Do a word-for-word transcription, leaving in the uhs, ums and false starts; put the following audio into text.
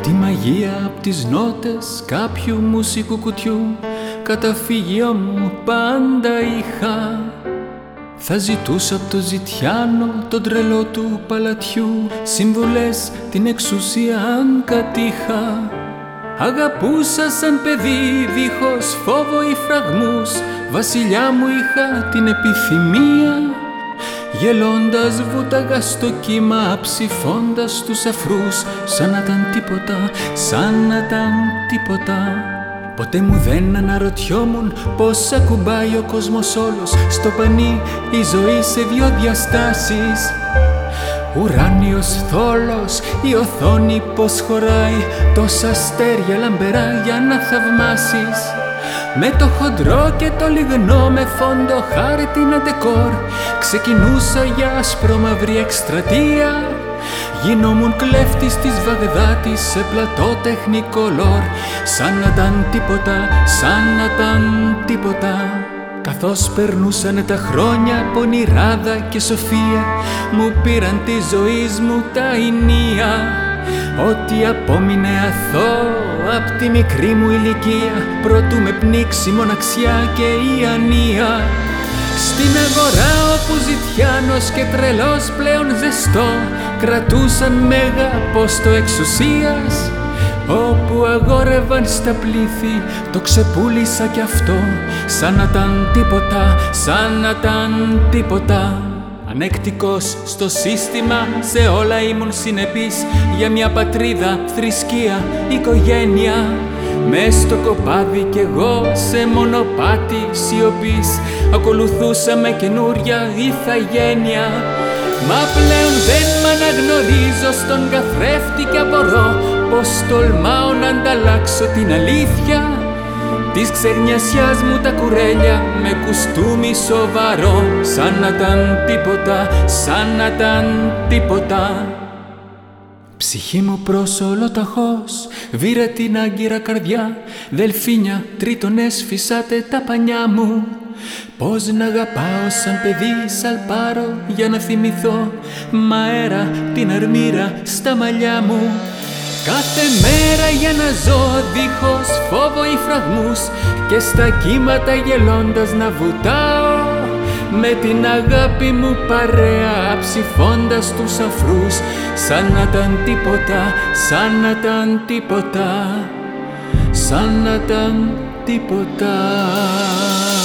Τη μαγεία απ' τις νότες κάποιου μουσικού κουτιού καταφύγιο μου πάντα είχα. Θα ζητούσα απ' το ζητιάνο τον τρελό του παλατιού σύμβολες την εξουσία αν κατήχα. Αγαπούσα σαν παιδί δίχως φόβο ή φραγμούς, βασιλιά μου είχα την επιθυμία. Γελώντας βούταγα στο κύμα, ψηφώντας τους αφρούς, σαν να ήταν τίποτα, σαν να ήταν τίποτα. Ποτέ μου δεν αναρωτιόμουν πως ακουμπάει ο κόσμος όλος στο πανί η ζωή σε δυο διαστάσεις. Ουράνιος θόλος, η οθόνη πως χωράει τόσα αστέρια λαμπερά για να θαυμάσεις. Με το χοντρό και το λιγνό με φόντο χάρτινα ντεκόρ ξεκινούσα για ασπρόμαυρη εκστρατεία. Γινόμουν κλέφτης της Βαγδάτης σε πλατό τεχνικολόρ, σαν να ήταν τίποτα, σαν να ήταν τίποτα. Καθώς περνούσανε τα χρόνια, πονηράδα και σοφία μου πήραν τη ζωής μου τα ηνία. Ό,τι απόμεινε αθώο απ' τη μικρή μου ηλικία, προτού με πνίξει μοναξιά και η ανία. Στην αγορά όπου ζητιάνος και τρελός πλέον ζεστό κρατούσαν μέγα πόστο εξουσίας, όπου αγόρευαν στα πλήθη το ξεπούλησα κι αυτό, σαν να ήταν τίποτα, σαν να ήταν τίποτα. Ανεκτικός στο σύστημα, σε όλα ήμουν συνεπής, για μια πατρίδα, θρησκεία, οικογένεια. Μες στο κοπάδι κι εγώ σε μονοπάτι σιωπής ακολουθούσα με καινούρια ηθαγένεια. Μα πλέον δεν μ' αναγνωρίζω στον καθρέφτη κι απορώ πως τολμάω να ανταλλάξω την αλήθεια της ξεγνιασιάς μου τα κουρέλια με κουστούμι σοβαρό, σαν να ήταν τίποτα, σαν να ήταν τίποτα. Ψυχή μου προς ολοταχώς βήρε την άγκυρα καρδιά, δελφίνια τρίτονες φυσάτε τα πανιά μου. Πώς να αγαπάω σαν παιδί σαλπάρω για να θυμηθώ μαέρα την αρμύρα στα μαλλιά μου. Κάθε μέρα για να ζω δίχως φόβο ή φραγμούς και στα κύματα γελώντας να βουτάω με την αγάπη μου παρέα ψηφώντας τους αφρούς, σαν να ήταν τίποτα, σαν να ήταν τίποτα, σαν να ήταν τίποτα.